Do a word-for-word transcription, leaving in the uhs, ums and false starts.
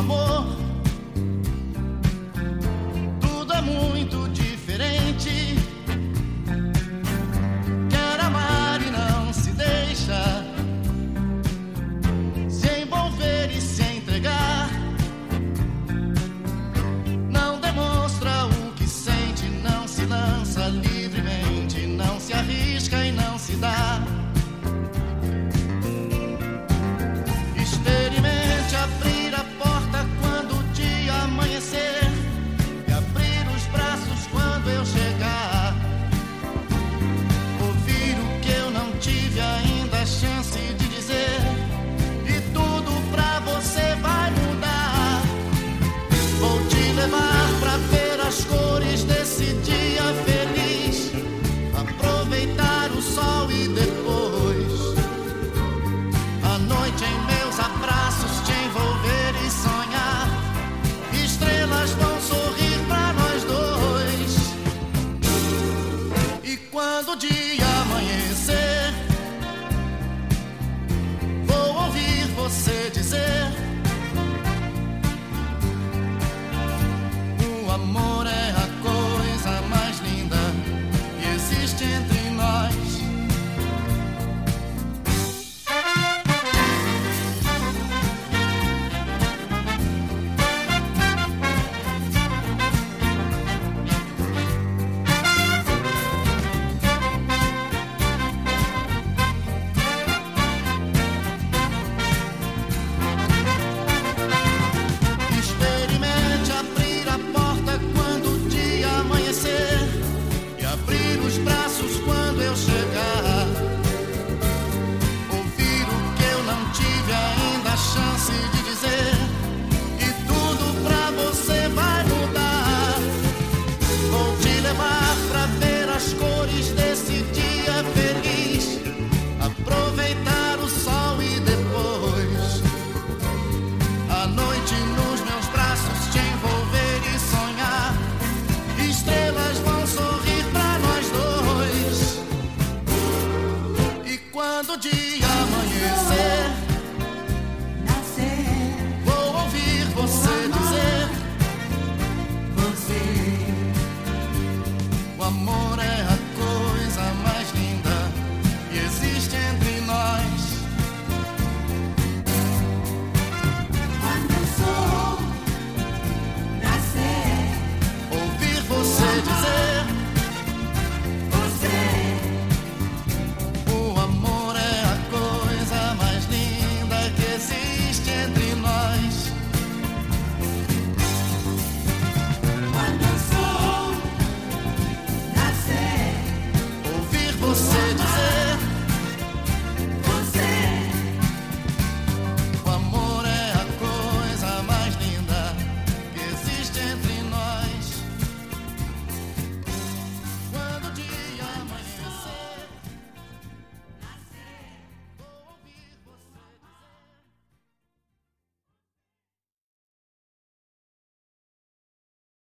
amor. Tudo é muito diferente. Quer amar e não se deixa se envolver e se entregar. Não demonstra o que sente, não se lança livremente, não se arrisca e não se dá. Experimente abrir a porta quando o dia amanhecer e abrir os braços quando eu chegar. Ouvir o que eu não tive ainda a chance de dizer, e tudo pra você vai mudar. Vou te levar pra ver as cores desse dia feliz, aproveitar o sol e depois a noite em meus abraços te envolver e sonhar. Estrelas vão sorrir pra nós dois. E quando o dia amanhecer, vou ouvir você dizer: o amor é a coisa mais linda que existe entre nós. Experimente abrir a porta quando o dia amanhecer e abrir os braços quando eu chegar. Ouvir o que eu não tive ainda a chance de dizer, e tudo pra você vai mudar. Vou te levar pra ver as cores desse dia feliz, aproveitar o sol e depois a noite nos meus braços te envolver e sonhar. Estrelas vão sorrir pra nós dois. E quando o dia amanhecer, Nascer, vou ouvir você dizer: você, o amor é